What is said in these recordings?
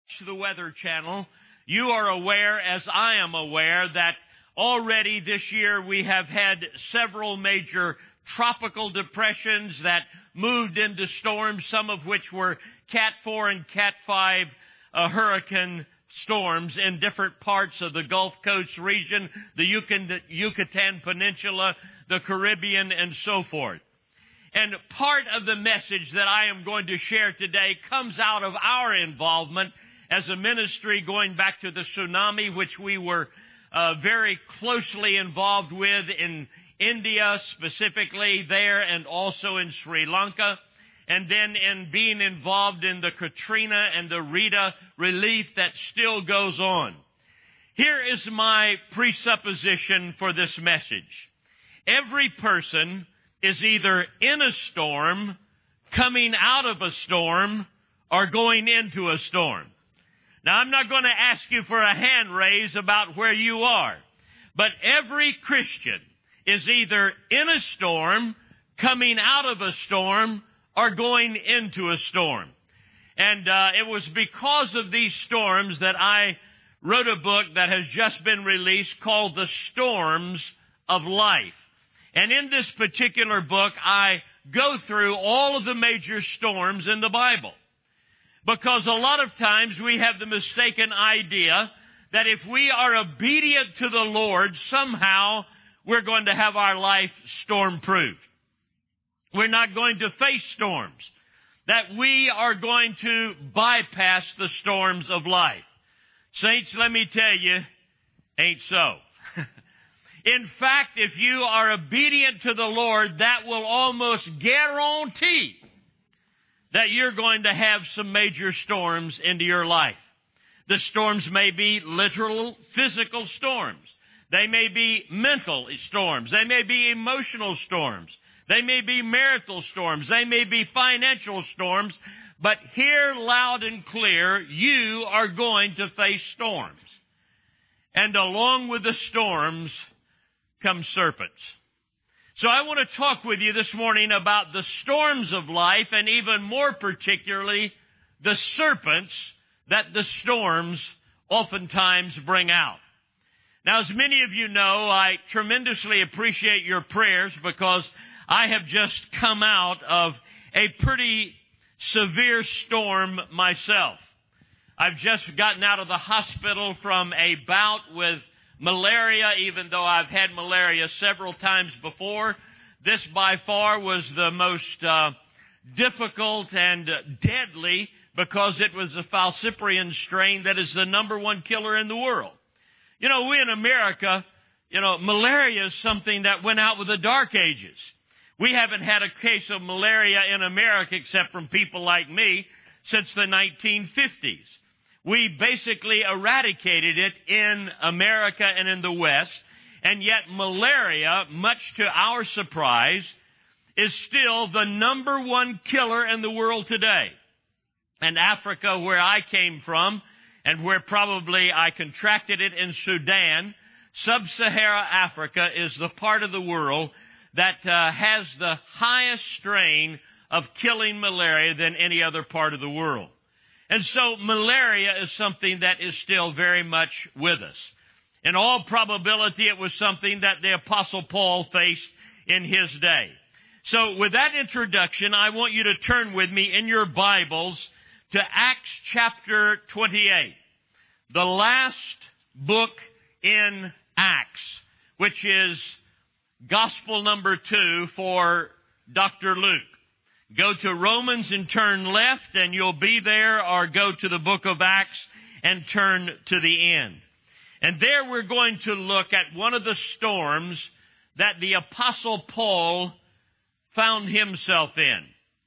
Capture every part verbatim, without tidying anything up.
the Weather Channel, you are aware, as I am aware, that already this year we have had several major tropical depressions that moved into storms, some of which were Cat four and Cat five uh, hurricane storms in different parts of the Gulf Coast region, the Yucatan Peninsula, the Caribbean, and so forth. And part of the message that I am going to share today comes out of our involvement as a ministry going back to the tsunami, which we were uh, very closely involved with in India, specifically there, and also in Sri Lanka, and then in being involved in the Katrina and the Rita relief that still goes on. Here is my presupposition for this message. Every person is either in a storm, coming out of a storm, or going into a storm. Now, I'm not going to ask you for a hand raise about where you are, but every Christian is either in a storm, coming out of a storm, or going into a storm. And uh, it was because of these storms that I wrote a book that has just been released called The Storms of Life. And in this particular book, I go through all of the major storms in the Bible. Because a lot of times we have the mistaken idea that if we are obedient to the Lord, somehow we're going to have our life storm-proof. We're not going to face storms. That we are going to bypass the storms of life. Saints, let me tell you, ain't so. In fact, if you are obedient to the Lord, that will almost guarantee that you're going to have some major storms into your life. The storms may be literal physical storms. They may be mental storms. They may be emotional storms. They may be marital storms. They may be financial storms. But hear loud and clear, you are going to face storms. And along with the storms come serpents. So I want to talk with you this morning about the storms of life, and even more particularly, the serpents that the storms oftentimes bring out. Now, as many of you know, I tremendously appreciate your prayers because I have just come out of a pretty severe storm myself. I've just gotten out of the hospital from a bout with malaria, even though I've had malaria several times before. This by far was the most uh, difficult and deadly because it was a falciparum strain that is the number one killer in the world. You know, we in America, you know, malaria is something that went out with the Dark Ages. We haven't had a case of malaria in America, except from people like me, since the nineteen fifties. We basically eradicated it in America and in the West, and yet malaria, much to our surprise, is still the number one killer in the world today. And Africa, where I came from, and where probably I contracted it in Sudan, Sub-Saharan Africa is the part of the world that uh, has the highest strain of killing malaria than any other part of the world. And so malaria is something that is still very much with us. In all probability, it was something that the Apostle Paul faced in his day. So with that introduction, I want you to turn with me in your Bibles to Acts chapter twenty-eight, the last book in Acts, which is gospel number two for Doctor Luke. Go to Romans and turn left and you'll be there, or go to the book of Acts and turn to the end. And there we're going to look at one of the storms that the Apostle Paul found himself in.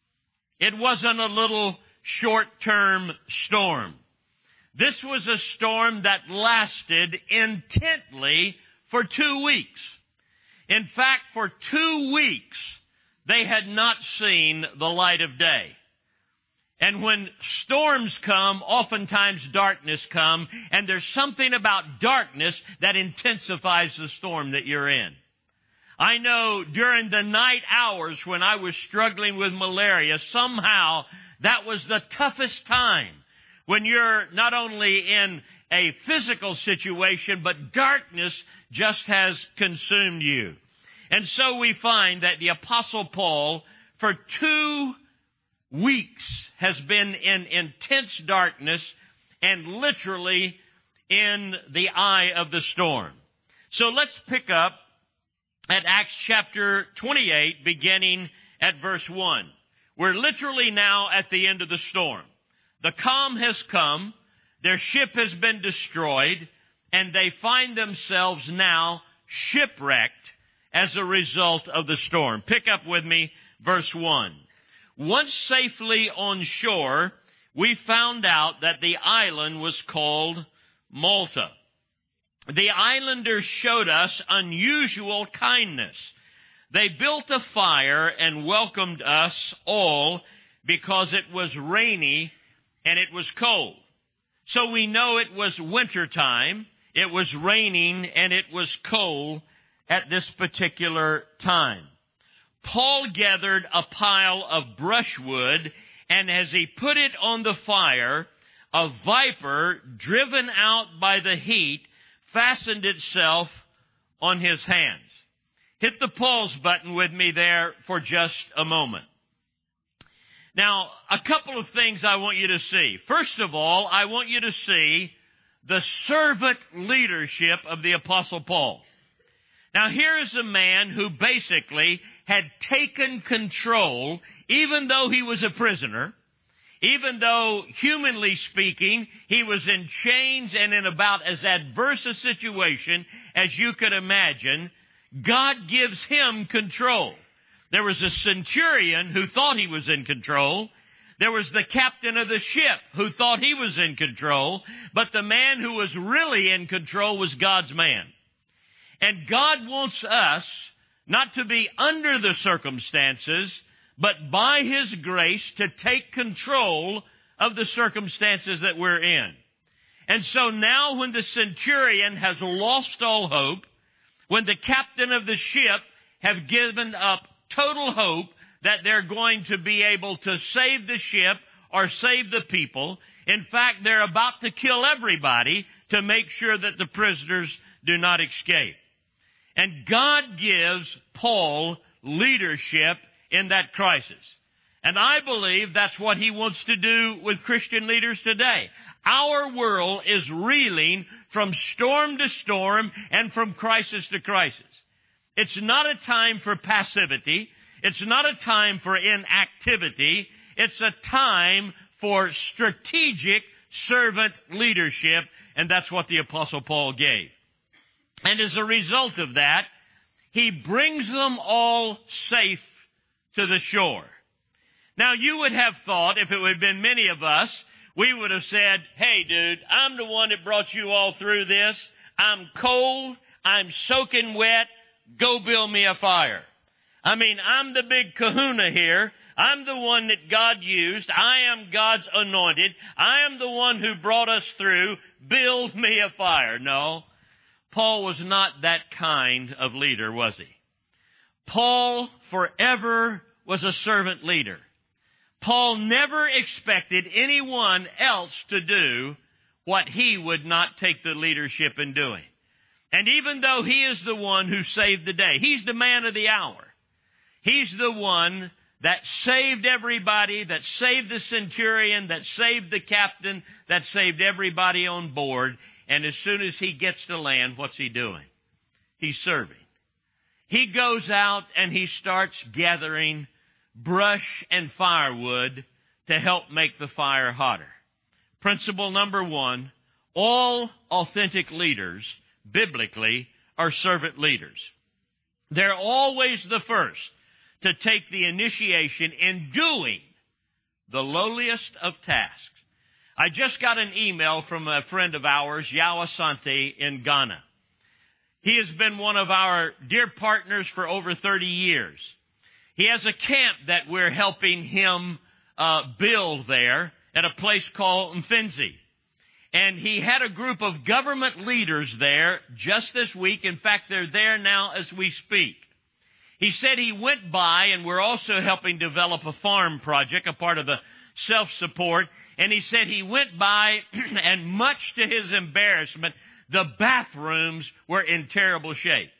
It wasn't a little short-term storm. This was a storm that lasted intently for two weeks. In fact, for two weeks, they had not seen the light of day. And when storms come, oftentimes darkness comes, and there's something about darkness that intensifies the storm that you're in. I know during the night hours when I was struggling with malaria, somehow that was the toughest time when you're not only in a physical situation, but darkness just has consumed you. And so we find that the Apostle Paul, for two weeks, has been in intense darkness and literally in the eye of the storm. So let's pick up at Acts chapter twenty-eight, beginning at verse one. We're literally now at the end of the storm. The calm has come, their ship has been destroyed, and they find themselves now shipwrecked as a result of the storm. Pick up with me verse one. Once safely on shore, we found out that the island was called Malta. The islanders showed us unusual kindness. They built a fire and welcomed us all because it was rainy and it was cold. So we know it was winter time, it was raining, and it was cold at this particular time. Paul gathered a pile of brushwood, and as he put it on the fire, a viper, driven out by the heat, fastened itself on his hands. Hit the pause button with me there for just a moment. Now, a couple of things I want you to see. First of all, I want you to see the servant leadership of the Apostle Paul. Now, here is a man who basically had taken control, even though he was a prisoner, even though, humanly speaking, he was in chains and in about as adverse a situation as you could imagine. God gives him control. There was a centurion who thought he was in control. There was the captain of the ship who thought he was in control. But the man who was really in control was God's man. And God wants us not to be under the circumstances, but by His grace to take control of the circumstances that we're in. And so now when the centurion has lost all hope, when the captain of the ship have given up total hope that they're going to be able to save the ship or save the people, in fact, they're about to kill everybody to make sure that the prisoners do not escape. And God gives Paul leadership in that crisis. And I believe that's what He wants to do with Christian leaders today. Our world is reeling from storm to storm and from crisis to crisis. It's not a time for passivity. It's not a time for inactivity. It's a time for strategic servant leadership, and that's what the Apostle Paul gave. And as a result of that, he brings them all safe to the shore. Now, you would have thought, if it would have been many of us, we would have said, hey, dude, I'm the one that brought you all through this. I'm cold. I'm soaking wet. Go build me a fire. I mean, I'm the big kahuna here. I'm the one that God used. I am God's anointed. I am the one who brought us through. Build me a fire. No, Paul was not that kind of leader, was he? Paul forever was a servant leader. Paul never expected anyone else to do what he would not take the leadership in doing. And even though he is the one who saved the day, he's the man of the hour. He's the one that saved everybody, that saved the centurion, that saved the captain, that saved everybody on board. And as soon as he gets to land, what's he doing? He's serving. He goes out and he starts gathering brush and firewood to help make the fire hotter. Principle number one, all authentic leaders, biblically, are servant leaders. They're always the first to take the initiation in doing the lowliest of tasks. I just got an email from a friend of ours, Yao Asante in Ghana. He has been one of our dear partners for over thirty years. He has a camp that we're helping him uh, build there at a place called Mfinzi. And he had a group of government leaders there just this week. In fact, they're there now as we speak. He said he went by, and we're also helping develop a farm project, a part of the self-support. And he said he went by, and much to his embarrassment, the bathrooms were in terrible shape.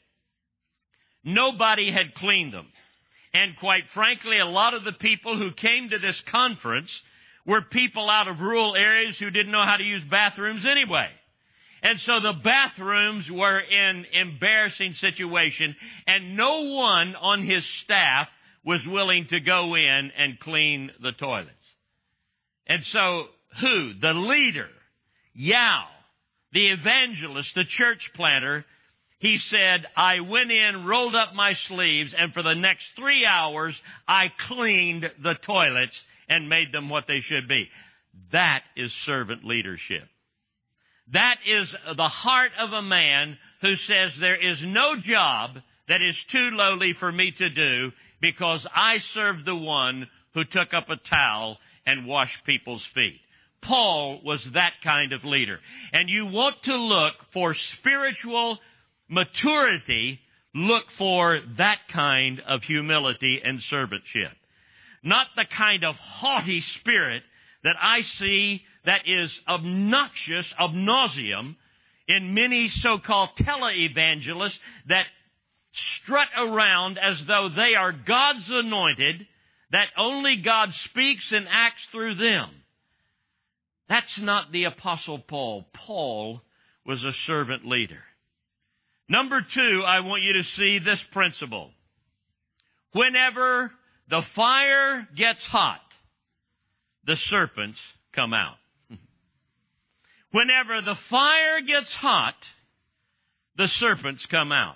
Nobody had cleaned them. And quite frankly, a lot of the people who came to this conference were people out of rural areas who didn't know how to use bathrooms anyway. And so the bathrooms were in embarrassing situation, and no one on his staff was willing to go in and clean the toilets. And so who? The leader, Yao, the evangelist, the church planter, he said, I went in, rolled up my sleeves, and for the next three hours, I cleaned the toilets and made them what they should be. That is servant leadership. That is the heart of a man who says there is no job that is too lowly for me to do because I serve the one who took up a towel and washed people's feet. Paul was that kind of leader. And you want to look for spiritual maturity, look for that kind of humility and servantship. Not the kind of haughty spirit that I see that is obnoxious, ob nauseam, in many so-called televangelists that strut around as though they are God's anointed, that only God speaks and acts through them. That's not the Apostle Paul. Paul was a servant leader. Number two, I want you to see this principle. Whenever the fire gets hot, the serpents come out. Whenever the fire gets hot, the serpents come out.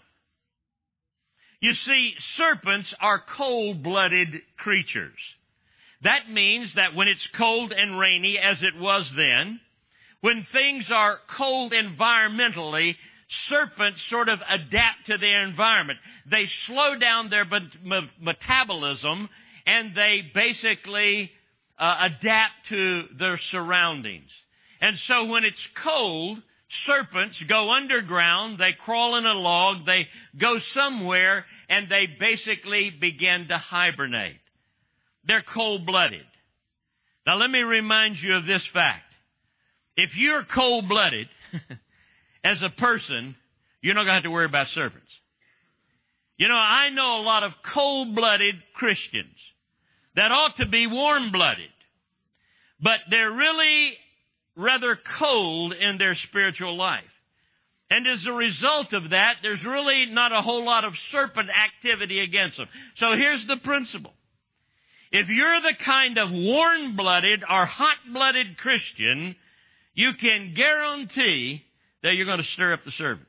You see, serpents are cold-blooded creatures. That means that when it's cold and rainy, as it was then, when things are cold environmentally, serpents sort of adapt to their environment. They slow down their metabolism, and they basically uh, adapt to their surroundings. And so when it's cold, serpents go underground, they crawl in a log, they go somewhere, and they basically begin to hibernate. They're cold-blooded. Now let me remind you of this fact. If you're cold-blooded as a person, you're not going to have to worry about serpents. You know, I know a lot of cold-blooded Christians that ought to be warm-blooded, but they're really rather cold in their spiritual life. And as a result of that, there's really not a whole lot of serpent activity against them. So here's the principle. If you're the kind of warm-blooded or hot-blooded Christian, you can guarantee that you're going to stir up the serpents.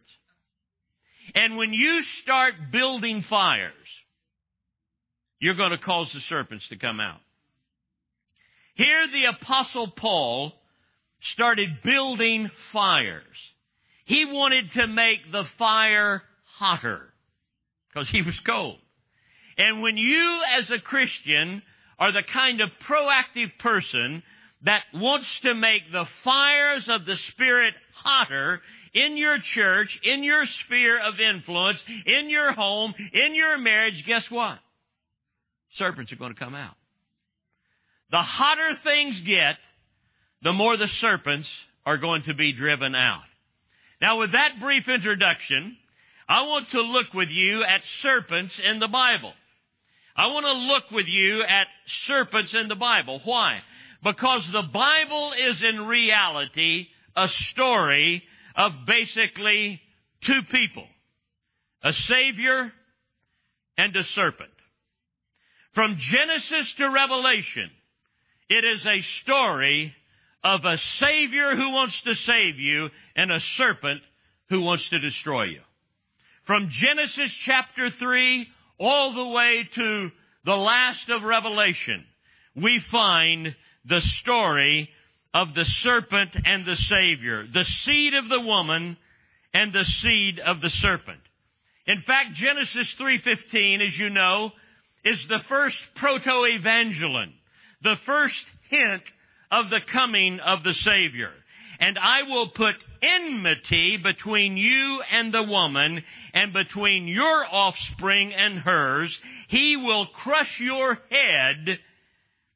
And when you start building fires, you're going to cause the serpents to come out. Here the Apostle Paul started building fires. He wanted to make the fire hotter because he was cold. And when you as a Christian are the kind of proactive person that wants to make the fires of the Spirit hotter in your church, in your sphere of influence, in your home, in your marriage, guess what? Serpents are going to come out. The hotter things get, the more the serpents are going to be driven out. Now, with that brief introduction, I want to look with you at serpents in the Bible. I want to look with you at serpents in the Bible. Why? Because the Bible is in reality a story of basically two people, a Savior and a serpent. From Genesis to Revelation, it is a story of a Savior who wants to save you and a serpent who wants to destroy you. From Genesis chapter three all the way to the last of Revelation, we find the story of the serpent and the Savior, the seed of the woman and the seed of the serpent. In fact, Genesis three fifteen, as you know, is the first proto-evangelion, the first hint of the coming of the Savior. And I will put enmity between you and the woman, and between your offspring and hers. He will crush your head,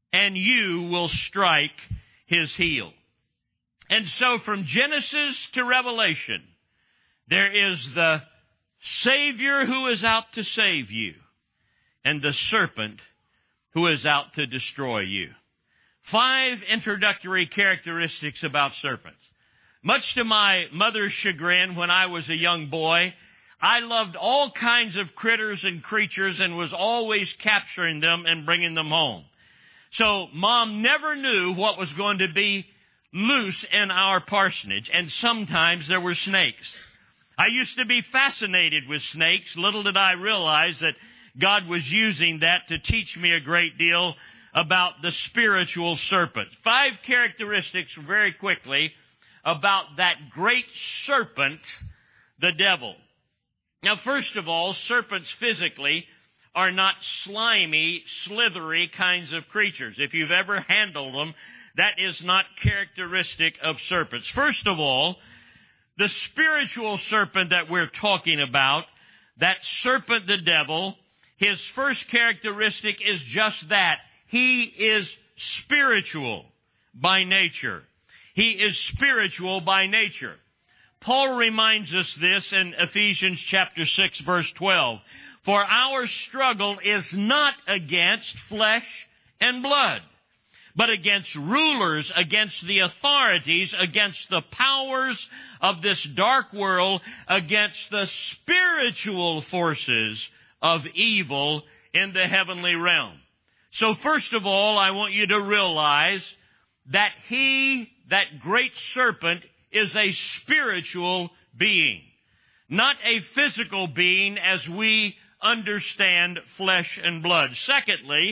and you will strike his heel. And so from Genesis to Revelation, there is the Savior who is out to save you, and the serpent who is out to destroy you. Five introductory characteristics about serpents. Much to my mother's chagrin, when I was a young boy, I loved all kinds of critters and creatures and was always capturing them and bringing them home. So Mom never knew what was going to be loose in our parsonage, and sometimes there were snakes. I used to be fascinated with snakes. Little did I realize that God was using that to teach me a great deal about the spiritual serpent. Five characteristics very quickly about that great serpent, the devil. Now, first of all, serpents physically are not slimy, slithery kinds of creatures. If you've ever handled them, that is not characteristic of serpents. First of all, the spiritual serpent that we're talking about, that serpent, the devil, his first characteristic is just that. He is spiritual by nature. He is spiritual by nature. Paul reminds us this in Ephesians chapter six, verse twelve. For our struggle is not against flesh and blood, but against rulers, against the authorities, against the powers of this dark world, against the spiritual forces of evil in the heavenly realm. So first of all, I want you to realize that he, that great serpent, is a spiritual being, not a physical being as we understand flesh and blood. Secondly,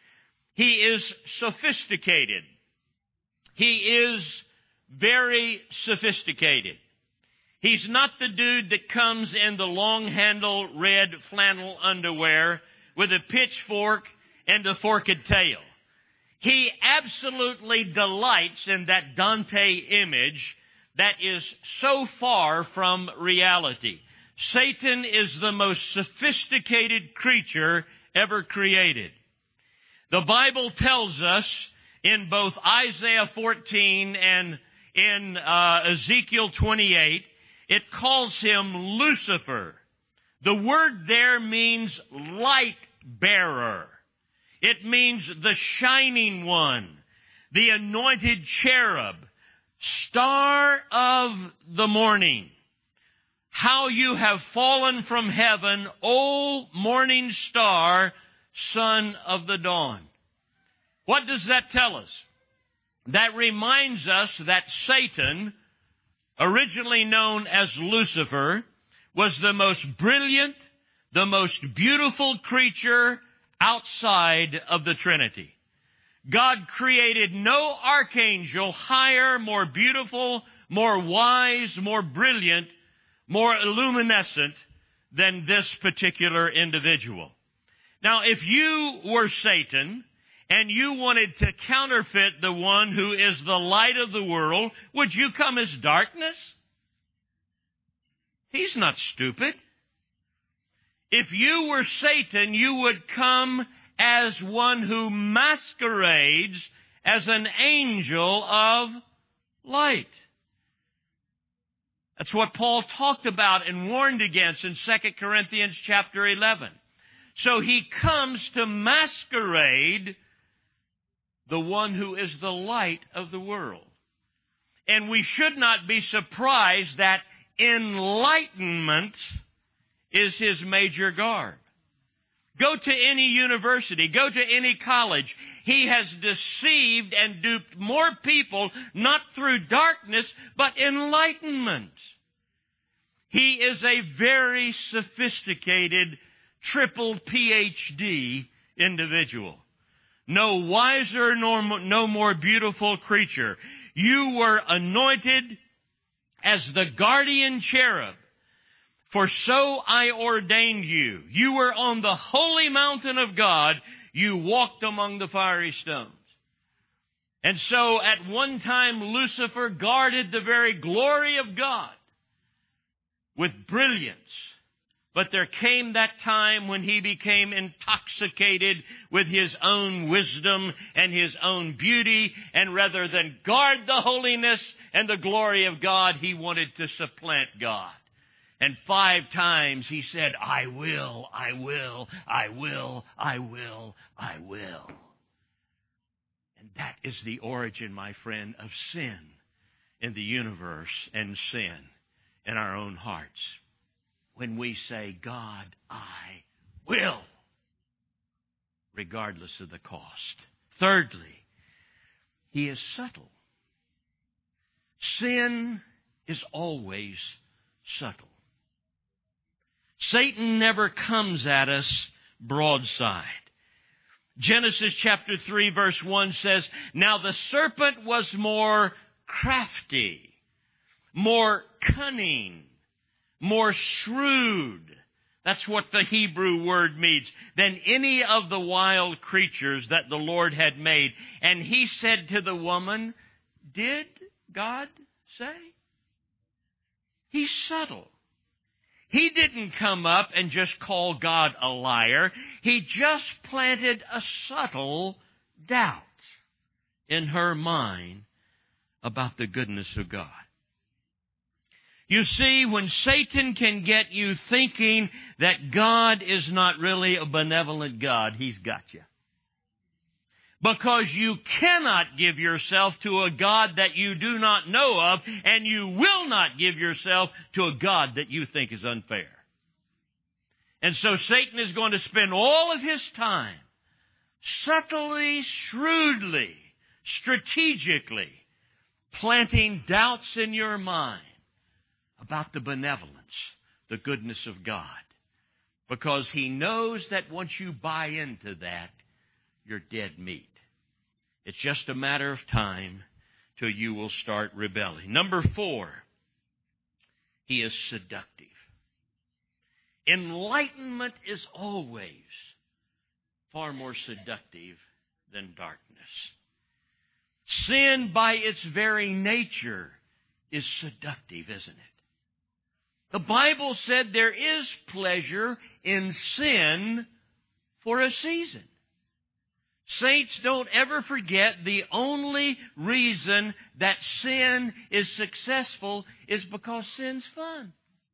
he is sophisticated. He is very sophisticated. He's not the dude that comes in the long-handled red flannel underwear with a pitchfork and a forked tail. He absolutely delights in that Dante image that is so far from reality. Satan is the most sophisticated creature ever created. The Bible tells us in both Isaiah fourteen and in uh, Ezekiel twenty-eight, it calls him Lucifer. The word there means light bearer. It means the shining one, the anointed cherub, star of the morning. How you have fallen from heaven, O morning star, son of the dawn. What does that tell us? That reminds us that Satan, originally known as Lucifer, was the most brilliant, the most beautiful creature outside of the Trinity. God created no archangel higher, more beautiful, more wise, more brilliant, more illuminescent than this particular individual. Now, if you were Satan and you wanted to counterfeit the one who is the light of the world, would you come as darkness? He's not stupid. If you were Satan, you would come as one who masquerades as an angel of light. That's what Paul talked about and warned against in Second Corinthians chapter eleven. So he comes to masquerade the one who is the light of the world. And we should not be surprised that enlightenment is his major garb. Go to any university, go to any college. He has deceived and duped more people, not through darkness, but enlightenment. He is a very sophisticated, triple P H D individual. No wiser, nor no more beautiful creature. You were anointed as the guardian cherub. For so I ordained you. You were on the holy mountain of God. You walked among the fiery stones. And so at one time Lucifer guarded the very glory of God with brilliance, But there came that time when he became intoxicated with his own wisdom and his own beauty, and rather than guard the holiness and the glory of God, he wanted to supplant God. And five times he said, I will, I will, I will, I will, I will. And that is the origin, my friend, of sin in the universe and sin in our own hearts. When we say, God, I will, regardless of the cost. Thirdly, he is subtle. Sin is always subtle. Satan never comes at us broadside. Genesis chapter three verse one says, Now the serpent was more crafty, more cunning, more shrewd. That's what the Hebrew word means. Than any of the wild creatures that the Lord had made. And he said to the woman, Did God say? He's subtle. He didn't come up and just call God a liar. He just planted a subtle doubt in her mind about the goodness of God. You see, when Satan can get you thinking that God is not really a benevolent God, he's got you. Because you cannot give yourself to a God that you do not know of, and you will not give yourself to a God that you think is unfair. And so Satan is going to spend all of his time subtly, shrewdly, strategically planting doubts in your mind about the benevolence, the goodness of God. Because he knows that once you buy into that, you're dead meat. It's just a matter of time till you will start rebelling. Number four, he is seductive. Enlightenment is always far more seductive than darkness. Sin, by its very nature, is seductive, isn't it? The Bible said there is pleasure in sin for a season. Saints, don't ever forget the only reason that sin is successful is because sin's fun.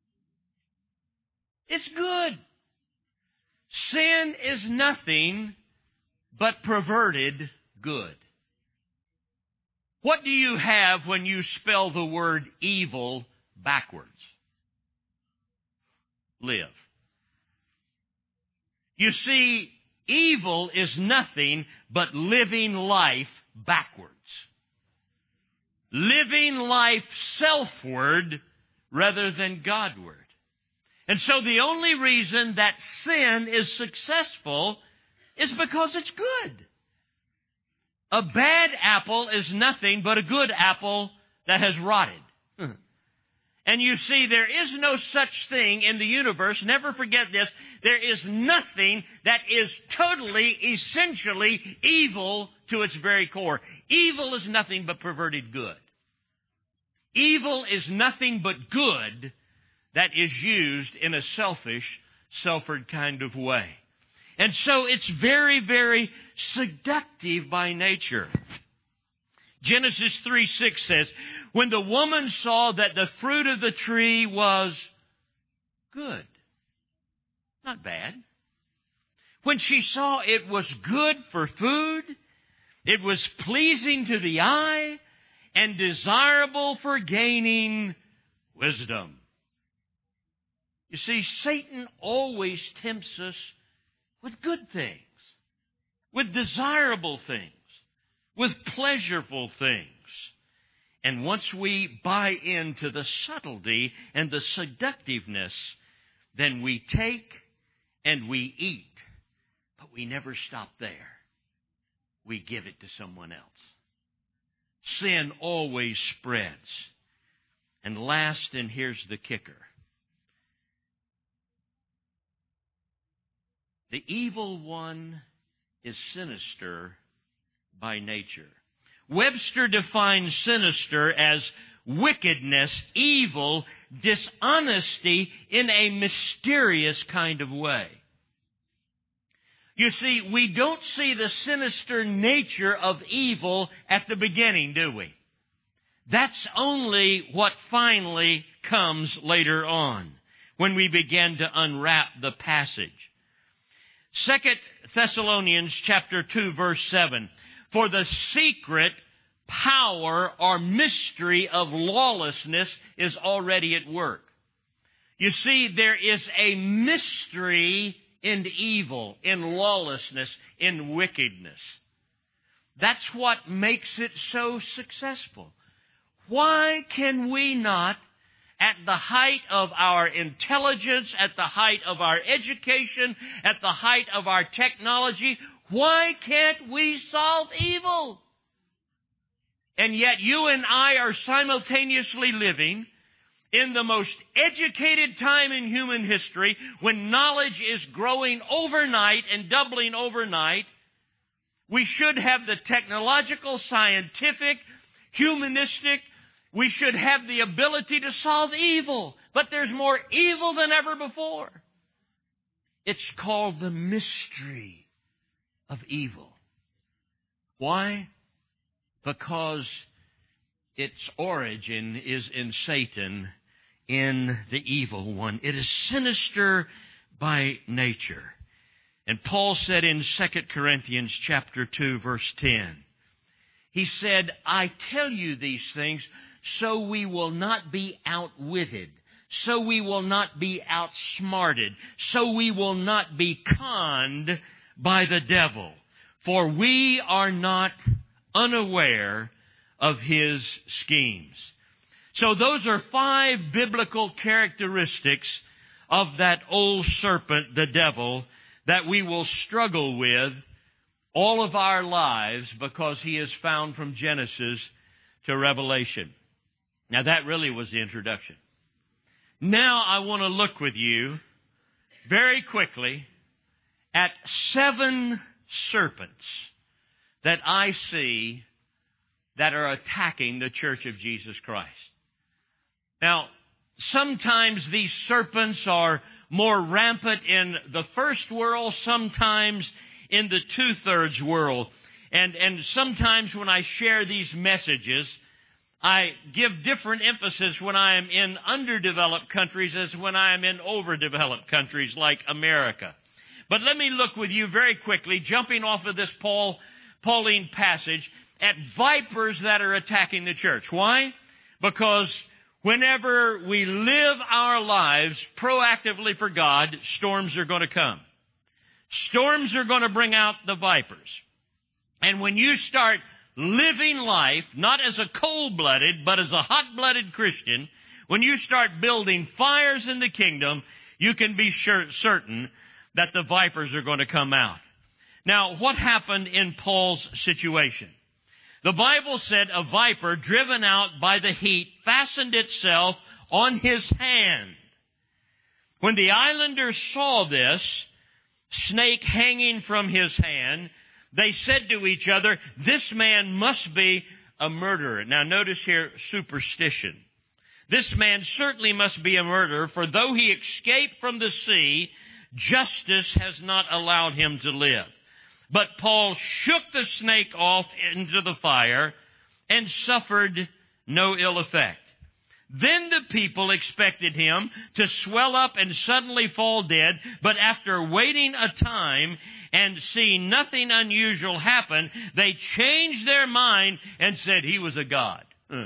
It's good. Sin is nothing but perverted good. What do you have when you spell the word evil backwards? Live. You see, evil is nothing but living life backwards. Living life selfward rather than Godward. And so the only reason that sin is successful is because it's good. A bad apple is nothing but a good apple that has rotted. And you see, there is no such thing in the universe. Never forget this. There is nothing that is totally, essentially evil to its very core. Evil is nothing but perverted good. Evil is nothing but good that is used in a selfish, selfward kind of way. And so it's very, very seductive by nature. Genesis three six says, when the woman saw that the fruit of the tree was good, not bad. When she saw it was good for food, it was pleasing to the eye, and desirable for gaining wisdom. You see, Satan always tempts us with good things, with desirable things, with pleasurable things. And once we buy into the subtlety and the seductiveness, then we take and we eat, but we never stop there. We give it to someone else. Sin always spreads. And last, and here's the kicker. The evil one is sinister by nature. Webster defines sinister as wickedness, evil, dishonesty in a mysterious kind of way. You see, we don't see the sinister nature of evil at the beginning, do we? That's only what finally comes later on, when we begin to unwrap the passage. Second Thessalonians chapter two, verse seven. For the secret power or mystery of lawlessness is already at work. You see, there is a mystery in evil, in lawlessness, in wickedness. That's what makes it so successful. Why can we not, at the height of our intelligence, at the height of our education, at the height of our technology, why can't we solve evil? And yet you and I are simultaneously living in the most educated time in human history, when knowledge is growing overnight and doubling overnight. We should have the technological, scientific, humanistic, we should have the ability to solve evil. But there's more evil than ever before. It's called the mystery of evil. Why? Because its origin is in Satan, in the evil one. It is sinister by nature. And Paul said in Second Corinthians chapter two, verse ten, he said, I tell you these things so we will not be outwitted, so we will not be outsmarted, so we will not be conned by the devil. For we are not unaware of his schemes. So those are five biblical characteristics of that old serpent, the devil, that we will struggle with all of our lives, because he is found from Genesis to Revelation. Now that really was the introduction. Now I want to look with you very quickly at seven serpents that I see that are attacking the Church of Jesus Christ. Now, sometimes these serpents are more rampant in the first world, sometimes in the two-thirds world. And, and sometimes when I share these messages, I give different emphasis when I am in underdeveloped countries as when I am in overdeveloped countries like America. But let me look with you very quickly, jumping off of this Paul, Pauline passage, at vipers that are attacking the church. Why? Because whenever we live our lives proactively for God, storms are going to come. Storms are going to bring out the vipers. And when you start living life, not as a cold-blooded, but as a hot-blooded Christian, when you start building fires in the kingdom, you can be sure, certain that the vipers are going to come out. Now, what happened in Paul's situation? The Bible said a viper driven out by the heat fastened itself on his hand. When the islanders saw this snake hanging from his hand, they said to each other, this man must be a murderer. Now notice here, superstition. This man certainly must be a murderer, for though he escaped from the sea, justice has not allowed him to live. But Paul shook the snake off into the fire and suffered no ill effect. Then the people expected him to swell up and suddenly fall dead, but after waiting a time and seeing nothing unusual happen, they changed their mind and said he was a god. Uh.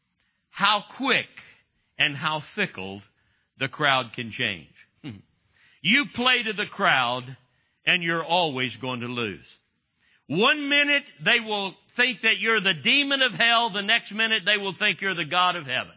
How quick and how fickle the crowd can change. You play to the crowd, and you're always going to lose. One minute they will think that you're the demon of hell. The next minute they will think you're the God of heaven.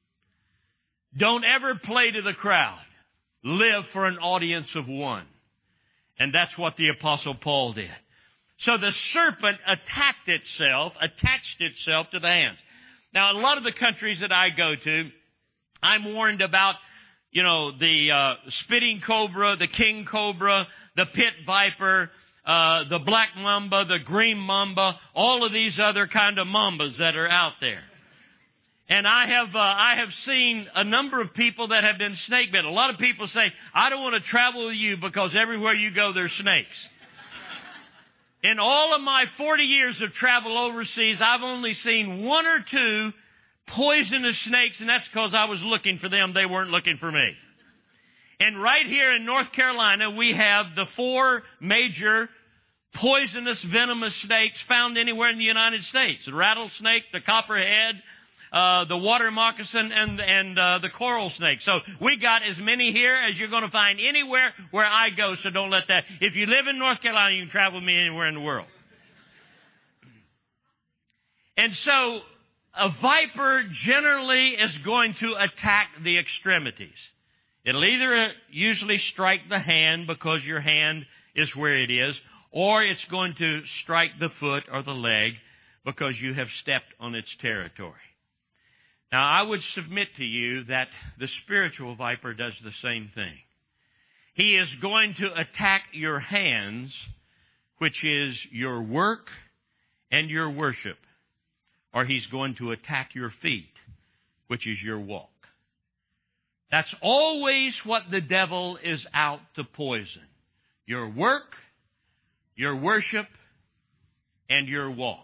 Don't ever play to the crowd. Live for an audience of one. And that's what the Apostle Paul did. So the serpent attacked itself, attached itself to the hands. Now, a lot of the countries that I go to, I'm warned about, you know, the uh, spitting cobra, the king cobra, the pit viper, uh, the black mamba, the green mamba, all of these other kind of mambas that are out there. And I have uh, I have seen a number of people that have been snake bitten. A lot of people say, I don't want to travel with you because everywhere you go there's snakes. In all of my forty years of travel overseas, I've only seen one or two poisonous snakes, and that's because I was looking for them. They weren't looking for me. And right here in North Carolina, we have the four major poisonous, venomous snakes found anywhere in the United States. The rattlesnake, the copperhead, uh, the water moccasin, and, and uh, the coral snake. So we got as many here as you're going to find anywhere where I go, so don't let that. If you live in North Carolina, you can travel with me anywhere in the world. And so a viper generally is going to attack the extremities. It'll either usually strike the hand because your hand is where it is, or it's going to strike the foot or the leg because you have stepped on its territory. Now, I would submit to you that the spiritual viper does the same thing. He is going to attack your hands, which is your work and your worship, or he's going to attack your feet, which is your walk. That's always what the devil is out to poison. Your work, your worship, and your walk.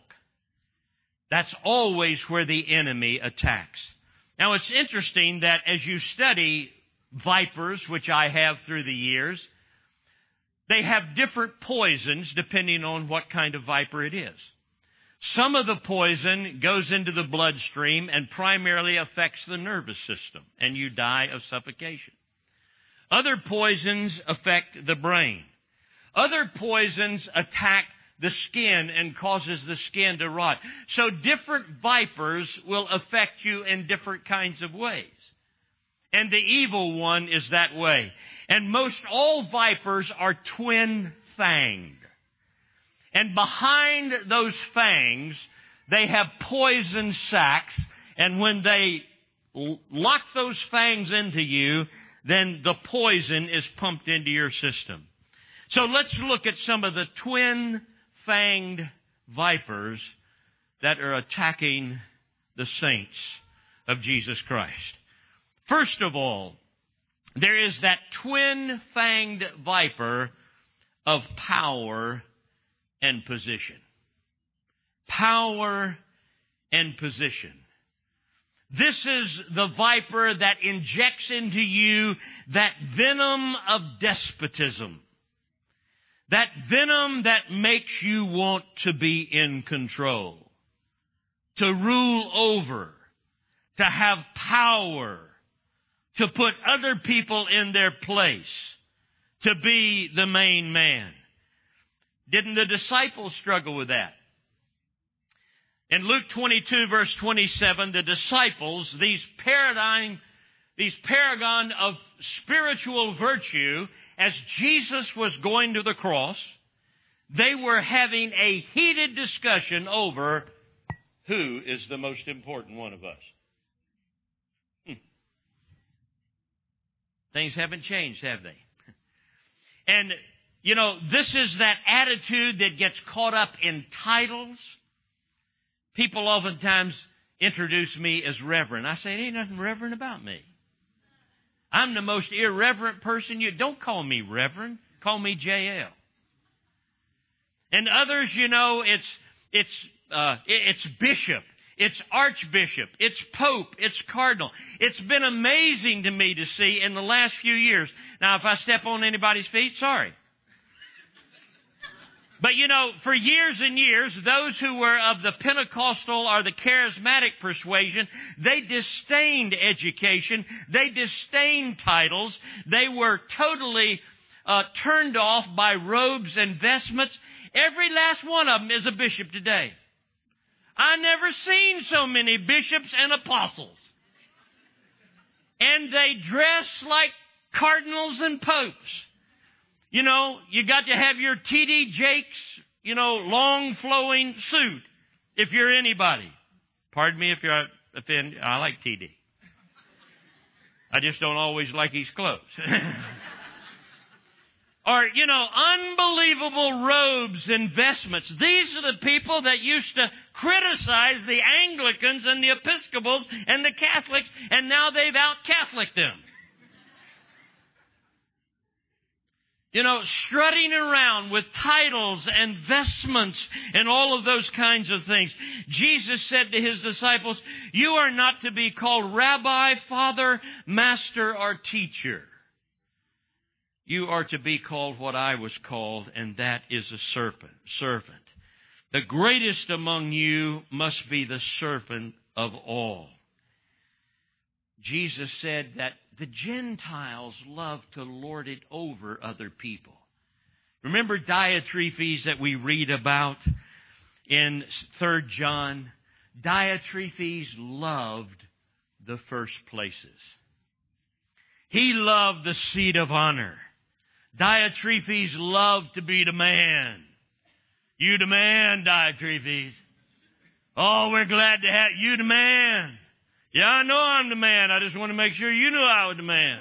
That's always where the enemy attacks. Now, it's interesting that as you study vipers, which I have through the years, they have different poisons depending on what kind of viper it is. Some of the poison goes into the bloodstream and primarily affects the nervous system, and you die of suffocation. Other poisons affect the brain. Other poisons attack the skin and causes the skin to rot. So different vipers will affect you in different kinds of ways. And the evil one is that way. And most all vipers are twin-fanged. And behind those fangs, they have poison sacs. And when they lock those fangs into you, then the poison is pumped into your system. So let's look at some of the twin-fanged vipers that are attacking the saints of Jesus Christ. First of all, there is that twin-fanged viper of power and position. Power and position. This is the viper that injects into you that venom of despotism. That venom that makes you want to be in control, to rule over, to have power, to put other people in their place, to be the main man. Didn't the disciples struggle with that? In Luke twenty-two, verse twenty-seven, the disciples, these paradigm, these paragon of spiritual virtue, as Jesus was going to the cross, they were having a heated discussion over who is the most important one of us. Hmm. Things haven't changed, have they? And, you know, this is that attitude that gets caught up in titles. People oftentimes introduce me as reverend. I say, there ain't nothing reverend about me. I'm the most irreverent person you... Don't call me reverend. Call me J L. And others, you know, it's it's uh, it's bishop. It's archbishop. It's pope. It's cardinal. It's been amazing to me to see in the last few years. Now, if I step on anybody's feet, sorry. But, you know, for years and years, those who were of the Pentecostal or the charismatic persuasion, they disdained education. They disdained titles. They were totally uh, turned off by robes and vestments. Every last one of them is a bishop today. I never seen so many bishops and apostles. And they dress like cardinals and popes. You know, you got to have your T D Jakes, you know, long flowing suit if you're anybody. Pardon me if you're offended. I like T D. I just don't always like his clothes. or, you know, unbelievable robes and vestments. These are the people that used to criticize the Anglicans and the Episcopals and the Catholics, and now they've out-Catholicked them. You know, strutting around with titles and vestments and all of those kinds of things. Jesus said to His disciples, you are not to be called Rabbi, Father, Master, or Teacher. You are to be called what I was called, and that is a servant. servant. The greatest among you must be the servant of all. Jesus said that the Gentiles love to lord it over other people. Remember Diotrephes that we read about in Third John? Diotrephes loved the first places. He loved the seat of honor. Diotrephes loved to be the man. You the man, Diotrephes. Oh, we're glad to have you the man. Yeah, I know I'm the man. I just want to make sure you knew I was the man.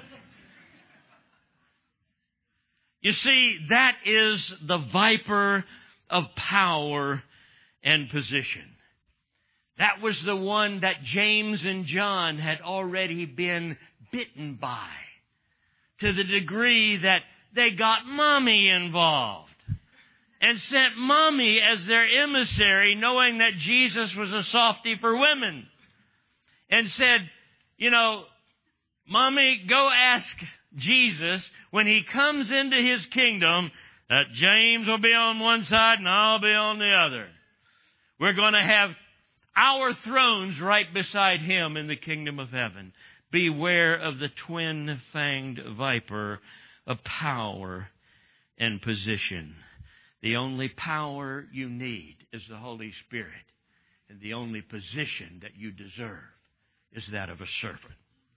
You see, that is the viper of power and position. That was the one that James and John had already been bitten by, to the degree that they got Mommy involved and sent Mommy as their emissary, knowing that Jesus was a softy for women, and said, you know, Mommy, go ask Jesus when He comes into His kingdom that James will be on one side and I'll be on the other. We're going to have our thrones right beside Him in the kingdom of heaven. Beware of the twin-fanged viper of power and position. The only power you need is the Holy Spirit, and the only position that you deserve is that of a servant.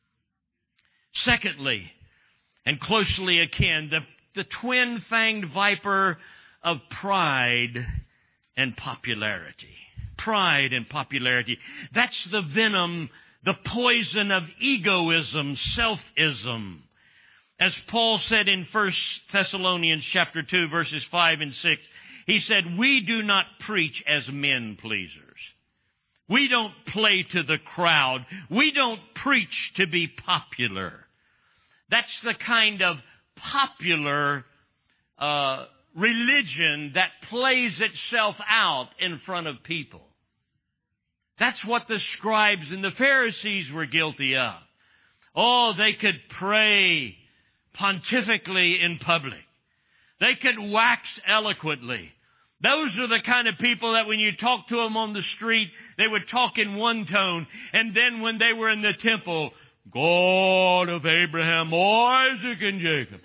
Secondly, and closely akin, the, the twin-fanged viper of pride and popularity. Pride and popularity. That's the venom, the poison of egoism, selfism. As Paul said in First Thessalonians chapter two, verses five and six, he said, we do not preach as men pleasers. We don't play to the crowd. We don't preach to be popular. That's the kind of popular uh, religion that plays itself out in front of people. That's what the scribes and the Pharisees were guilty of. Oh, they could pray pontifically in public. They could wax eloquently. Those are the kind of people that when you talk to them on the street, they would talk in one tone. And then when they were in the temple, God of Abraham, Isaac, and Jacob.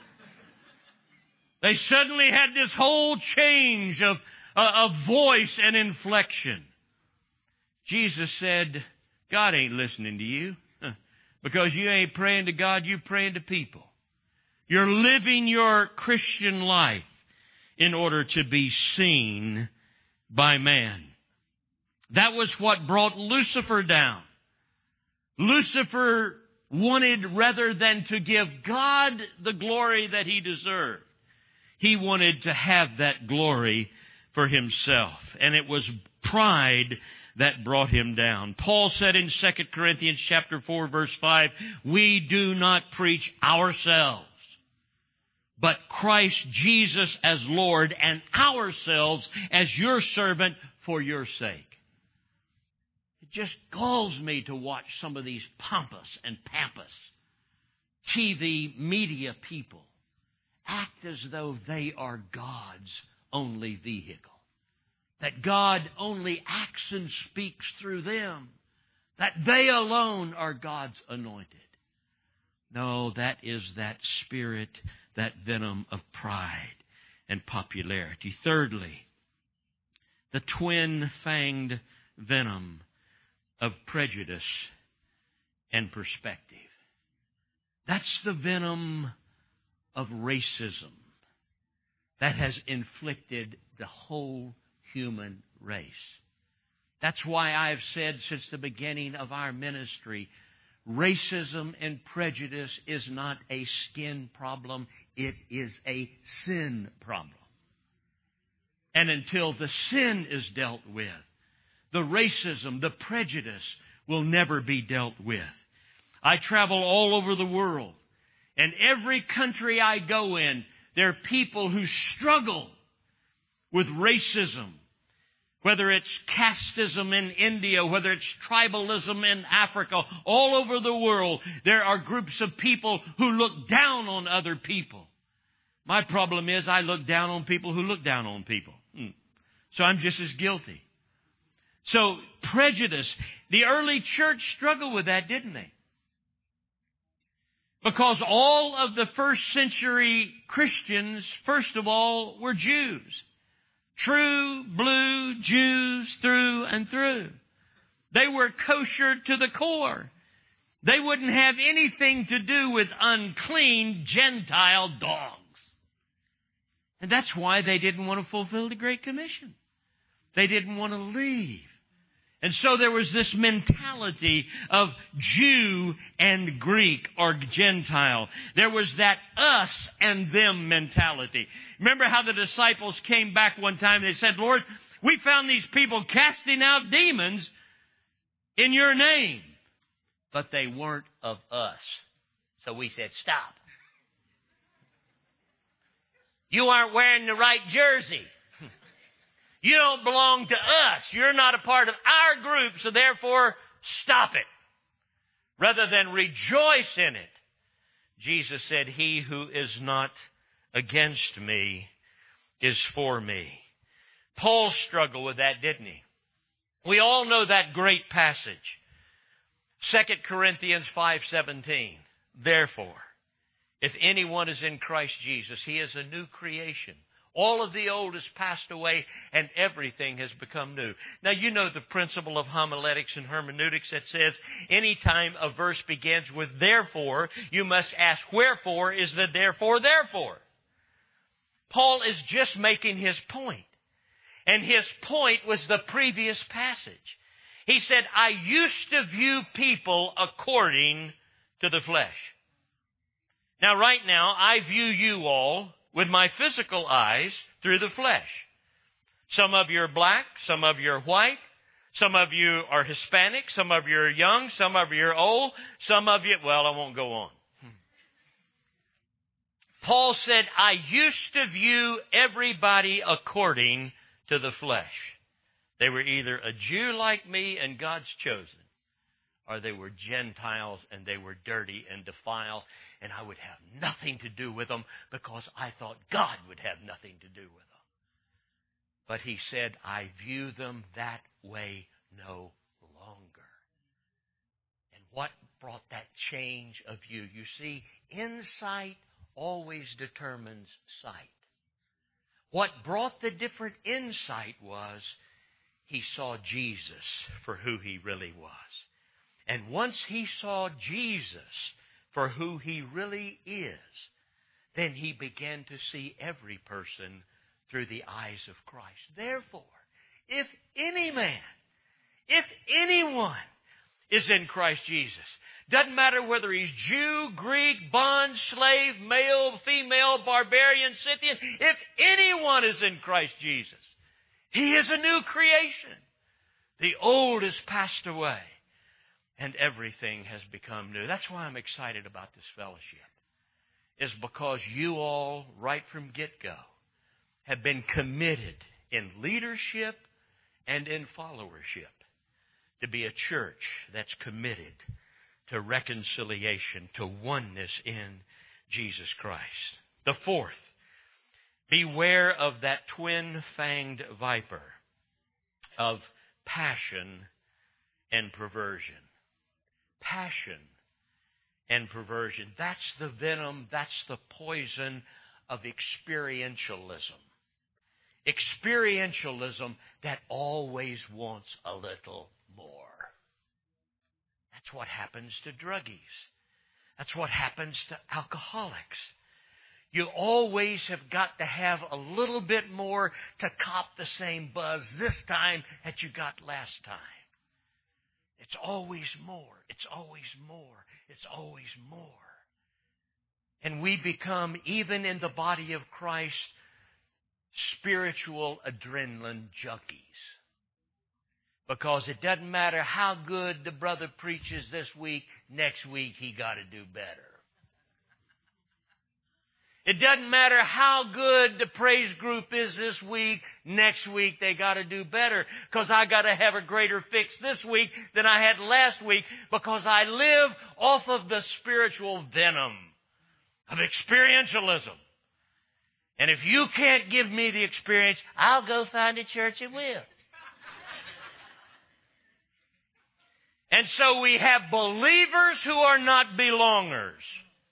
They suddenly had this whole change of, uh, of voice and inflection. Jesus said, God ain't listening to you because you ain't praying to God, you're praying to people. You're living your Christian life in order to be seen by man. That was what brought Lucifer down. Lucifer wanted, rather than to give God the glory that he deserved, he wanted to have that glory for himself. And it was pride that brought him down. Paul said in Second Corinthians chapter four, verse five, we do not preach ourselves, but Christ Jesus as Lord, and ourselves as your servant for your sake. It just galls me to watch some of these pompous and pampas T V media people act as though they are God's only vehicle. That God only acts and speaks through them. That they alone are God's anointed. No, that is that spirit, that venom of pride and popularity. Thirdly, the twin-fanged venom of prejudice and perspective. That's the venom of racism that has inflicted the whole human race. That's why I've said since the beginning of our ministry, racism and prejudice is not a skin problem. It is a sin problem. And until the sin is dealt with, the racism, the prejudice will never be dealt with. I travel all over the world, and every country I go in, there are people who struggle with racism. Whether it's casteism in India, whether it's tribalism in Africa, all over the world, there are groups of people who look down on other people. My problem is I look down on people who look down on people. Hmm. So I'm just as guilty. So prejudice, the early church struggled with that, didn't they? Because all of the first century Christians, first of all, were Jews. True blue Jews through and through. They were kosher to the core. They wouldn't have anything to do with unclean Gentile dogs. And that's why they didn't want to fulfill the Great Commission. They didn't want to leave. And so there was this mentality of Jew and Greek or Gentile. There was that us and them mentality. Remember how the disciples came back one time? They said, Lord, we found these people casting out demons in your name. But they weren't of us. So we said, stop. You aren't wearing the right jersey. You don't belong to us. You're not a part of our group, so therefore, stop it. Rather than rejoice in it, Jesus said, he who is not against me is for me. Paul struggled with that, didn't he? We all know that great passage. Second Corinthians five seventeen. Therefore, if anyone is in Christ Jesus, he is a new creation. All of the old has passed away and everything has become new. Now, you know the principle of homiletics and hermeneutics that says anytime a verse begins with therefore, you must ask wherefore is the therefore therefore. Paul is just making his point. And his point was the previous passage. He said, I used to view people according to the flesh. Now, right now, I view you all with my physical eyes through the flesh. Some of you are black, some of you are white, some of you are Hispanic, some of you are young, some of you are old, some of you, well, I won't go on. Paul said, I used to view everybody according to the flesh. They were either a Jew like me and God's chosen, or they were Gentiles and they were dirty and defiled, and I would have nothing to do with them because I thought God would have nothing to do with them. But he said, I view them that way no longer. And what brought that change of view? You see, insight always determines sight. What brought the different insight was he saw Jesus for who he really was. And once he saw Jesus for who he really is, then he began to see every person through the eyes of Christ. Therefore, if any man, if anyone is in Christ Jesus, doesn't matter whether he's Jew, Greek, bond, slave, male, female, barbarian, Scythian, if anyone is in Christ Jesus, he is a new creation. The old has passed away and everything has become new. That's why I'm excited about this fellowship. Is because you all, right from get-go, have been committed in leadership and in followership to be a church that's committed to reconciliation, to oneness in Jesus Christ. The fourth, beware of that twin-fanged viper of passion and perversion. Passion and perversion. That's the venom, that's the poison of experientialism. Experientialism that always wants a little more. That's what happens to druggies. That's what happens to alcoholics. You always have got to have a little bit more to cop the same buzz this time that you got last time. It's always more. It's always more. It's always more. And we become, even in the body of Christ, spiritual adrenaline junkies. Because it doesn't matter how good the brother preaches this week, next week he got to do better. It doesn't matter how good the praise group is this week, next week they got to do better. Because I got to have a greater fix this week than I had last week, because I live off of the spiritual venom of experientialism. And if you can't give me the experience, I'll go find a church that will. And so we have believers who are not belongers.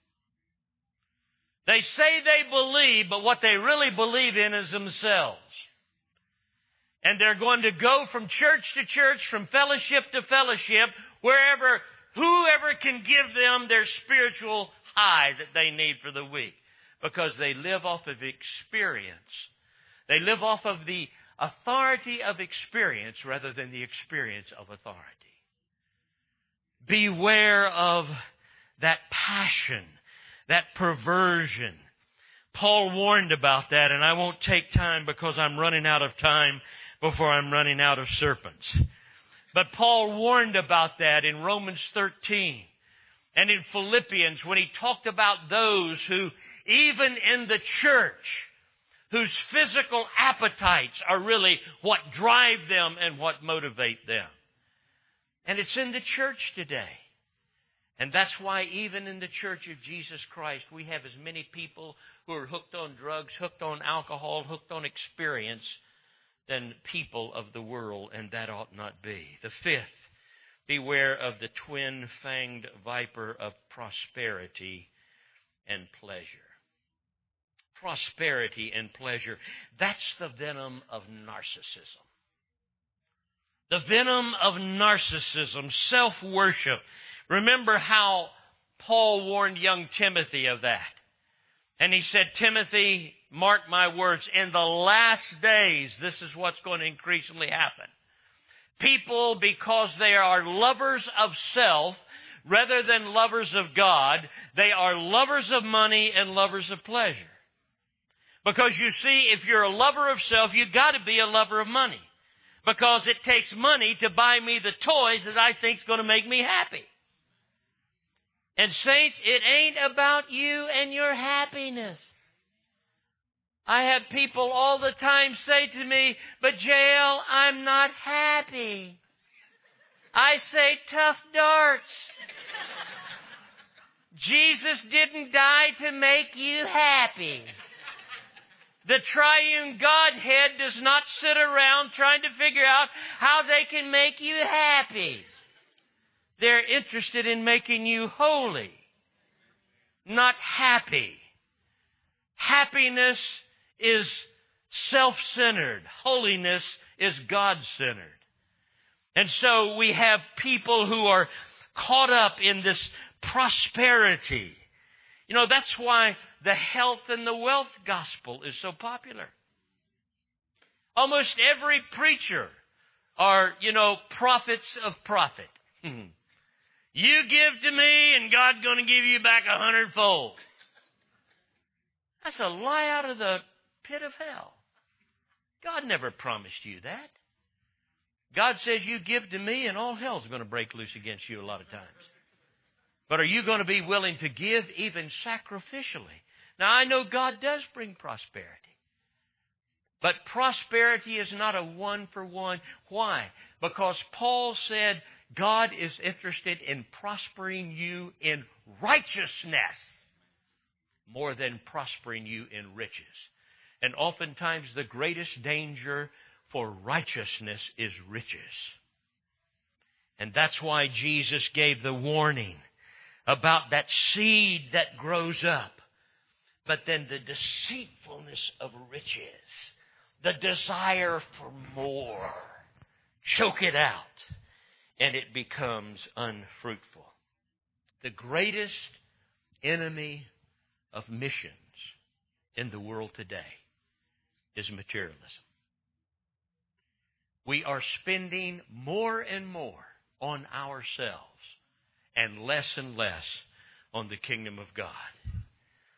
They say they believe, but what they really believe in is themselves. And they're going to go from church to church, from fellowship to fellowship, wherever, whoever can give them their spiritual high that they need for the week. Because they live off of experience. They live off of the authority of experience rather than the experience of authority. Beware of that passion, that perversion. Paul warned about that, and I won't take time because I'm running out of time before I'm running out of serpents. But Paul warned about that in Romans thirteen and in Philippians when he talked about those who, even in the church, whose physical appetites are really what drive them and what motivate them. And it's in the church today. And that's why even in the Church of Jesus Christ, we have as many people who are hooked on drugs, hooked on alcohol, hooked on experience than people of the world, and that ought not be. The fifth, beware of the twin-fanged viper of prosperity and pleasure. Prosperity and pleasure. That's the venom of narcissism. The venom of narcissism, self-worship. Remember how Paul warned young Timothy of that. And he said, Timothy, mark my words, in the last days, this is what's going to increasingly happen. People, because they are lovers of self rather than lovers of God, they are lovers of money and lovers of pleasure. Because you see, if you're a lover of self, you've got to be a lover of money. Because it takes money to buy me the toys that I think is going to make me happy. And saints, it ain't about you and your happiness. I have people all the time say to me, but J L, I'm not happy. I say, tough darts. Jesus didn't die to make you happy. The triune Godhead does not sit around trying to figure out how they can make you happy. They're interested in making you holy, not happy. Happiness is self-centered. Holiness is God-centered. And so we have people who are caught up in this prosperity. You know, that's why the health and the wealth gospel is so popular. Almost every preacher are, you know, prophets of profit. You give to me and God's going to give you back a hundredfold. That's a lie out of the pit of hell. God never promised you that. God says you give to me and all hell's going to break loose against you a lot of times. But are you going to be willing to give even sacrificially? Now, I know God does bring prosperity. But prosperity is not a one-for-one. Why? Because Paul said God is interested in prospering you in righteousness more than prospering you in riches. And oftentimes the greatest danger for righteousness is riches. And that's why Jesus gave the warning about that seed that grows up. But then the deceitfulness of riches, the desire for more, choke it out, and it becomes unfruitful. The greatest enemy of missions in the world today is materialism. We are spending more and more on ourselves and less and less on the kingdom of God.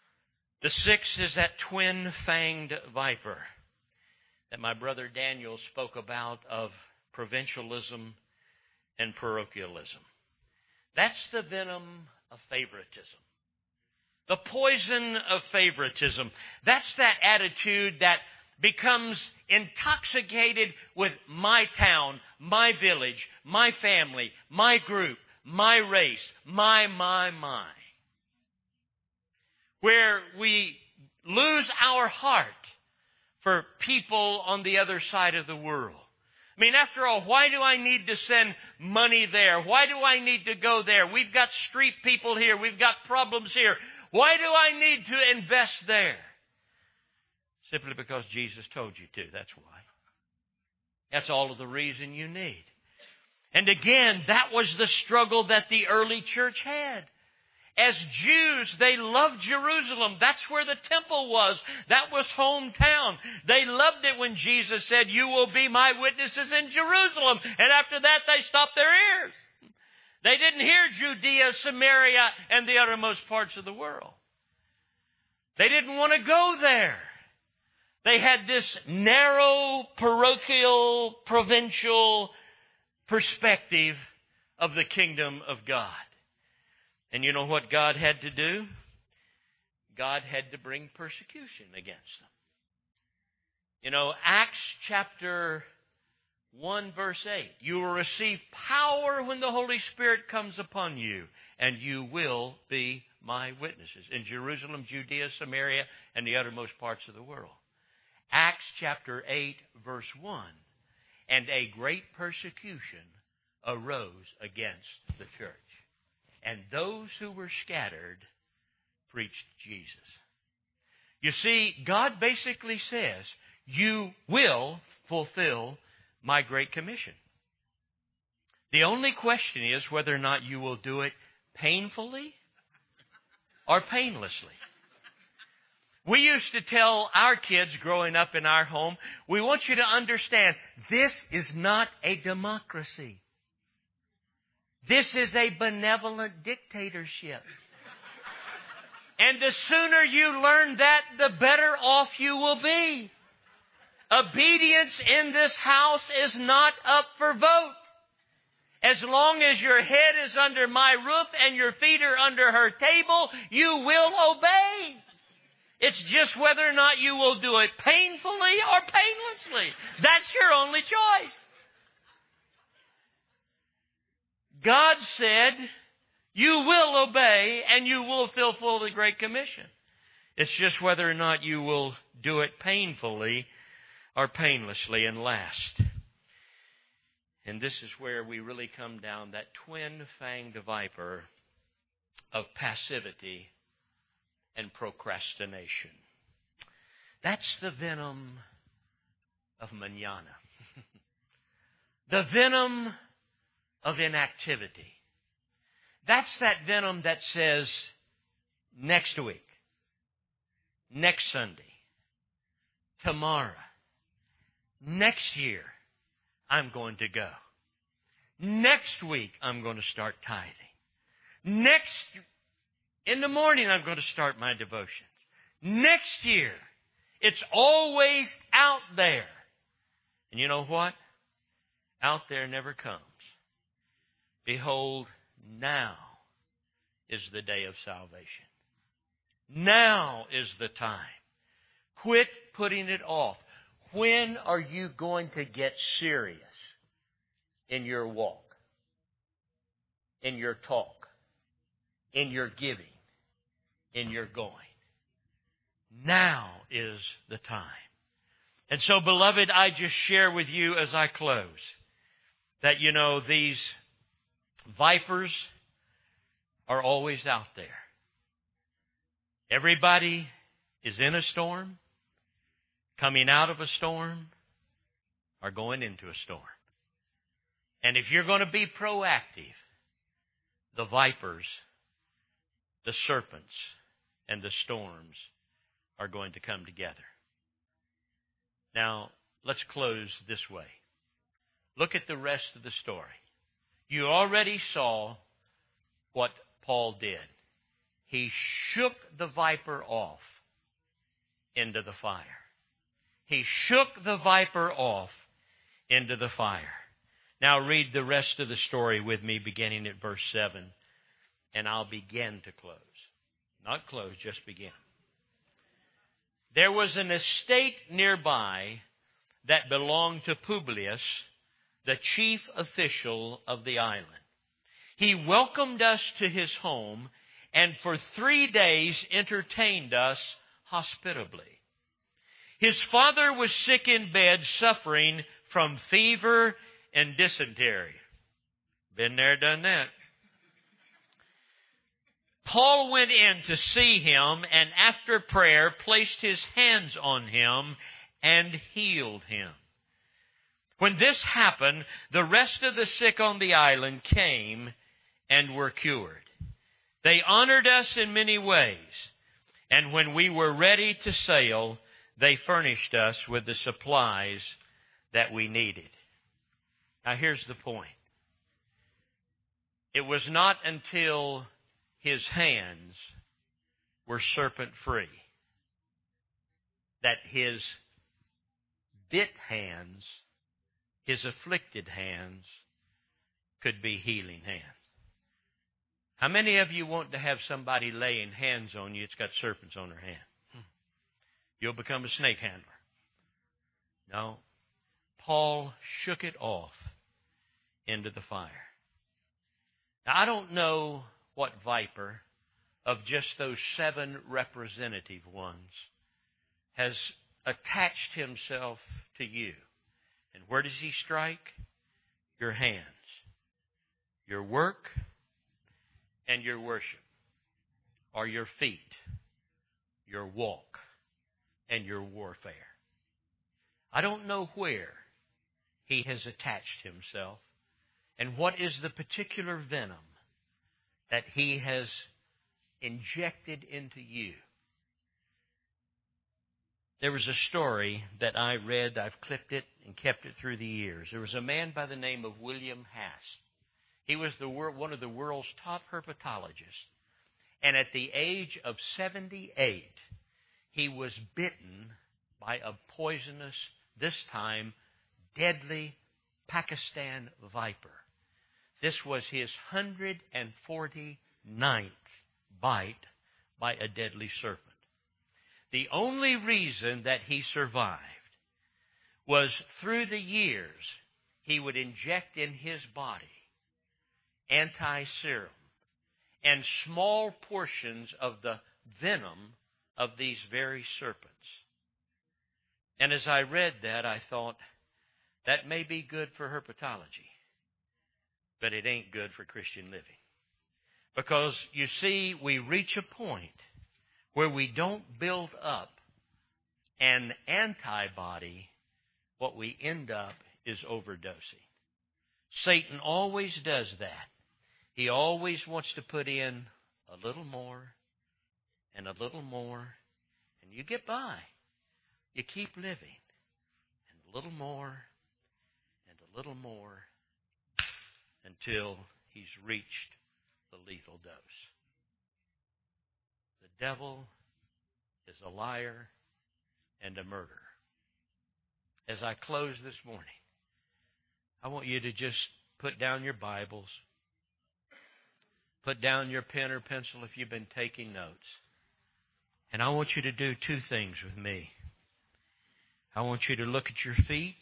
The sixth is that twin-fanged viper that my brother Daniel spoke about of provincialism and parochialism. That's the venom of favoritism. The poison of favoritism. That's that attitude that becomes intoxicated with my town, my village, my family, my group, my race, my, my, my. Where we lose our heart for people on the other side of the world. I mean, after all, why do I need to send money there? Why do I need to go there? We've got street people here. We've got problems here. Why do I need to invest there? Simply because Jesus told you to. That's why. That's all of the reason you need. And again, that was the struggle that the early church had. As Jews, they loved Jerusalem. That's where the temple was. That was hometown. They loved it when Jesus said, "You will be my witnesses in Jerusalem." And after that, they stopped their ears. They didn't hear Judea, Samaria, and the uttermost parts of the world. They didn't want to go there. They had this narrow, parochial, provincial perspective of the kingdom of God. And you know what God had to do? God had to bring persecution against them. You know, Acts chapter one verse eight. You will receive power when the Holy Spirit comes upon you, and you will be my witnesses in Jerusalem, Judea, Samaria, and the uttermost parts of the world. Acts chapter eight verse one. And a great persecution arose against the church. And those who were scattered preached Jesus. You see, God basically says, you will fulfill my great commission. The only question is whether or not you will do it painfully or painlessly. We used to tell our kids growing up in our home, we want you to understand, this is not a democracy. This is a benevolent dictatorship. And the sooner you learn that, the better off you will be. Obedience in this house is not up for vote. As long as your head is under my roof and your feet are under her table, you will obey. It's just whether or not you will do it painfully or painlessly. That's your only choice. God said, you will obey and you will fulfill the Great Commission. It's just whether or not you will do it painfully or painlessly. And last, and this is where we really come down, that twin-fanged viper of passivity and procrastination. That's the venom of mañana. The venom of inactivity. That's that venom that says, next week, next Sunday, tomorrow, next year, I'm going to go. Next week, I'm going to start tithing. Next, in the morning, I'm going to start my devotions. Next year, it's always out there. And you know what? Out there never comes. Behold, now is the day of salvation. Now is the time. Quit putting it off. When are you going to get serious in your walk, in your talk, in your giving, in your going? Now is the time. And so, beloved, I just share with you as I close that, you know, these vipers are always out there. Everybody is in a storm, coming out of a storm, or going into a storm. And if you're going to be proactive, the vipers, the serpents, and the storms are going to come together. Now, let's close this way. Look at the rest of the story. You already saw what Paul did. He shook the viper off into the fire. He shook the viper off into the fire. Now read the rest of the story with me, beginning at verse seven, and I'll begin to close. Not close, just begin. There was an estate nearby that belonged to Publius, the chief official of the island. He welcomed us to his home and for three days entertained us hospitably. His father was sick in bed, suffering from fever and dysentery. Been there, done that. Paul went in to see him and after prayer placed his hands on him and healed him. When this happened, the rest of the sick on the island came and were cured. They honored us in many ways, and when we were ready to sail, they furnished us with the supplies that we needed. Now here's the point. It was not until his hands were serpent-free that his bit hands, his afflicted hands, could be healing hands. How many of you want to have somebody laying hands on you that's got serpents on their hand? You'll become a snake handler. No. Paul shook it off into the fire. Now, I don't know what viper of just those seven representative ones has attached himself to you. And where does he strike? Your hands, your work, and your worship, or your feet, your walk, and your warfare. I don't know where he has attached himself and what is the particular venom that he has injected into you. There was a story that I read, I've clipped it and kept it through the years. There was a man by the name of William Haast. He was the one of the world's top herpetologists. And at the age of seventy-eight, he was bitten by a poisonous, this time deadly Pakistan viper. This was his one hundred forty-ninth bite by a deadly serpent. The only reason that he survived was through the years he would inject in his body anti-serum and small portions of the venom of these very serpents. And as I read that, I thought, that may be good for herpetology, but it ain't good for Christian living. Because, you see, we reach a point where we don't build up an antibody. What we end up is overdosing. Satan always does that. He always wants to put in a little more and a little more, and you get by. You keep living, and a little more and a little more until he's reached the lethal dose. The devil is a liar and a murderer. As I close this morning, I want you to just put down your Bibles, put down your pen or pencil if you've been taking notes, and I want you to do two things with me. I want you to look at your feet,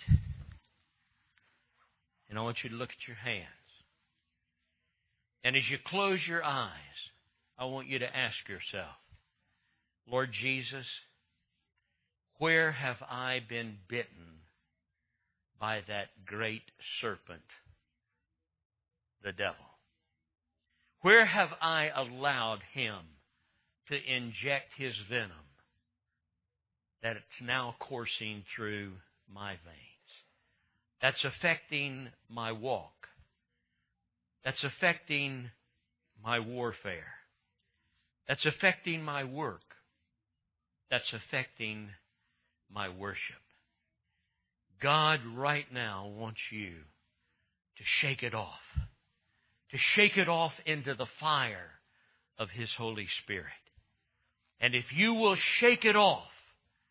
and I want you to look at your hands. And as you close your eyes, I want you to ask yourself, Lord Jesus, where have I been bitten by that great serpent, the devil? Where have I allowed him to inject his venom that it's now coursing through my veins? That's affecting my walk. That's affecting my warfare. That's affecting my work. That's affecting my worship. God right now wants you to shake it off. To shake it off into the fire of His Holy Spirit. And if you will shake it off,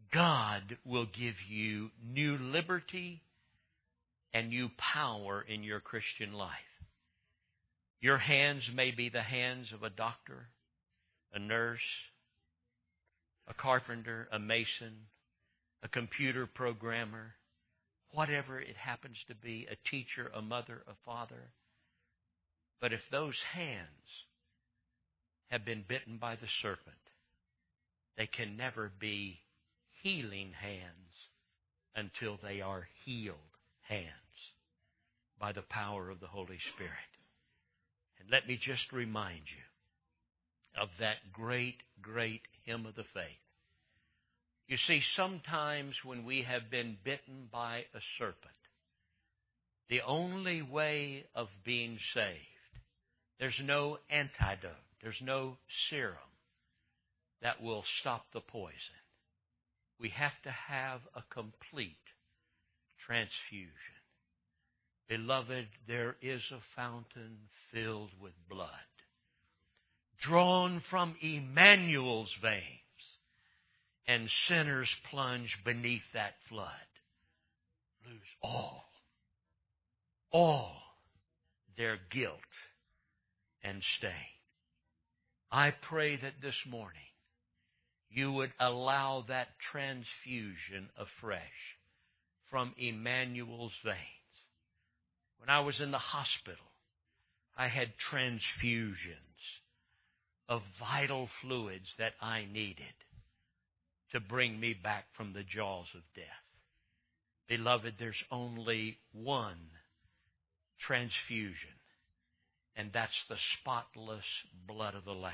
God will give you new liberty and new power in your Christian life. Your hands may be the hands of a doctor, a nurse, a carpenter, a mason, a computer programmer, whatever it happens to be, a teacher, a mother, a father. But if those hands have been bitten by the serpent, they can never be healing hands until they are healed hands by the power of the Holy Spirit. And let me just remind you of that great, great hymn of the faith. You see, sometimes when we have been bitten by a serpent, the only way of being saved, there's no antidote, there's no serum that will stop the poison. We have to have a complete transfusion. Beloved, there is a fountain filled with blood, drawn from Emmanuel's veins, and sinners plunge beneath that flood, lose all, all their guilt and stain. I pray that this morning you would allow that transfusion afresh from Emmanuel's veins. When I was in the hospital, I had transfusions of vital fluids that I needed to bring me back from the jaws of death. Beloved, there's only one transfusion, and that's the spotless blood of the Lamb.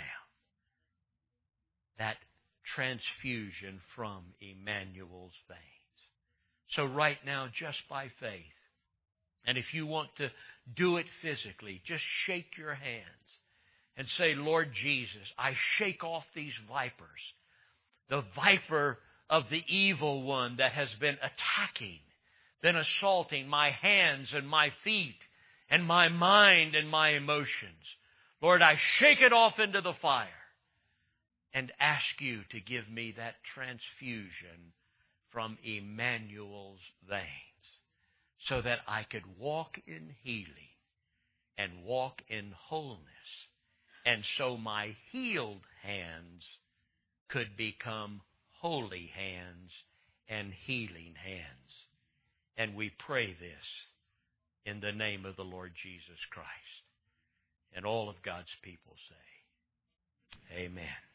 That transfusion from Emmanuel's veins. So right now, just by faith, and if you want to do it physically, just shake your hands and say, Lord Jesus, I shake off these vipers, the viper of the evil one that has been attacking, been assaulting my hands and my feet and my mind and my emotions. Lord, I shake it off into the fire and ask you to give me that transfusion from Emmanuel's veins so that I could walk in healing and walk in wholeness, and so my healed hands could become holy hands and healing hands. And we pray this in the name of the Lord Jesus Christ. And all of God's people say, amen.